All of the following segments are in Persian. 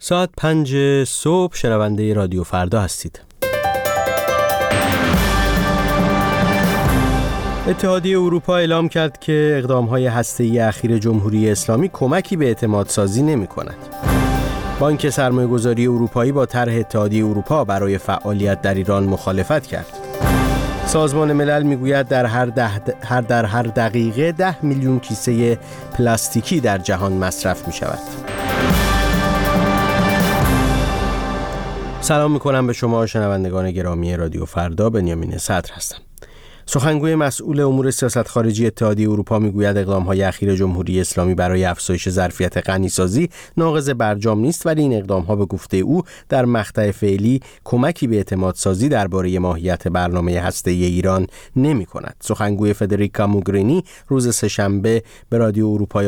ساعت 5 صبح شنونده رادیو فردا هستید. اتحادیه اروپا اعلام کرد که اقدام‌های هسته‌ای اخیر جمهوری اسلامی کمکی به اعتمادسازی نمی‌کند. بانک سرمایه‌گذاری اروپایی با طرح اتحادیه اروپا برای فعالیت در ایران مخالفت کرد. سازمان ملل میگوید در هر دقیقه 10 میلیون کیسه پلاستیکی در جهان مصرف می‌شود. سلام می‌کنم به شما شنوندگان گرامی رادیو فردا. بنیامین صدر هستم. سخنگوی مسئول امور سیاست خارجی اتحادیه اروپا میگوید اقدام‌های اخیر جمهوری اسلامی برای افزایش ظرفیت غنی‌سازی ناقض برجام نیست، ولی این اقدام‌ها به گفته او در مقطع فعلی کمکی به اعتمادسازی درباره ماهیت برنامه هسته‌ای ایران نمی‌کند. سخنگوی فدریکا موگرینی روز سه‌شنبه به رادیو اروپای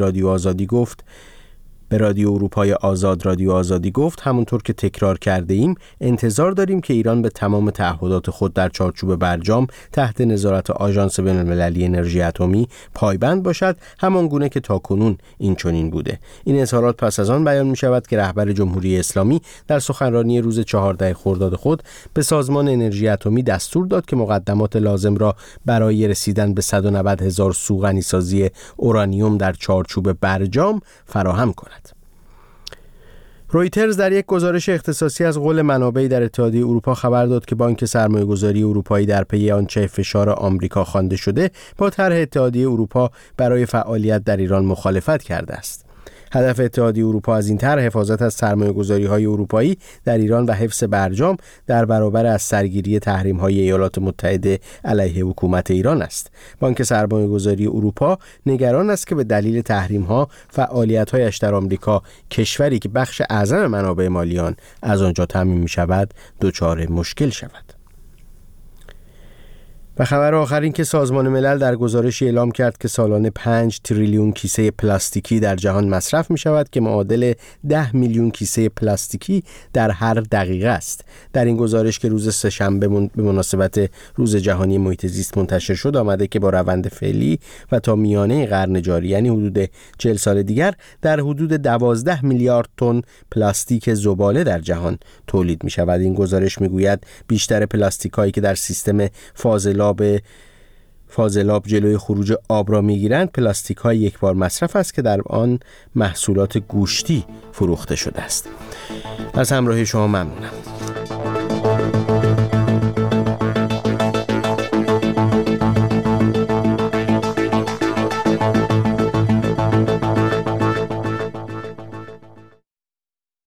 آزادی گفت همونطور که تکرار کرده ایم انتظار داریم که ایران به تمام تعهدات خود در چارچوب برجام تحت نظارت آژانس بین‌المللی انرژی اتمی پایبند باشد، همان گونه که تاکنون این چنین بوده. این اظهارات پس از آن بیان می شود که رهبر جمهوری اسلامی در سخنرانی روز 14 خرداد خود به سازمان انرژی اتمی دستور داد که مقدمات لازم را برای رسیدن به 190,000 سو غنی‌سازی اورانیوم در چارچوب برجام فراهم کند. رویترز در یک گزارش اختصاصی از قول منابعی در اتحادیه اروپا خبر داد که بانک سرمایه‌گذاری اروپایی در پی آنچه فشار آمریکا خوانده شده با طرح اتحادیه اروپا برای فعالیت در ایران مخالفت کرده است. هدف اتحادیه اروپا از این طرح حفاظت از سرمایه‌گذاری‌های اروپایی در ایران و حفظ برجام در برابر از سرگیری تحریم‌های ایالات متحده علیه حکومت ایران است. بانک سرمایه‌گذاری اروپا نگران است که به دلیل تحریم‌ها فعالیت‌هایش در آمریکا، کشوری که بخش اعظم منابع مالی آن از آنجا تامین می‌شود، دچار مشکل شود. و خبر آخر این که سازمان ملل در گزارشی اعلام کرد که سالانه 5 تریلیون کیسه پلاستیکی در جهان مصرف می شود که معادل 10 میلیون کیسه پلاستیکی در هر دقیقه است. در این گزارش که روز سه‌شنبه به مناسبت روز جهانی محیط زیست منتشر شد آمده که با روند فعلی و تا میانه قرن جاری، یعنی حدود 40 سال دیگر، در حدود 12 میلیارد تن پلاستیک زباله در جهان تولید می شود. این گزارش می گوید بیشتر پلاستیکایی که در سیستم فاضلاب جلوی خروج آب را میگیرند پلاستیک های یک بار مصرف است که در آن محصولات گوشتی فروخته شده است. از همراهی شما ممنونم.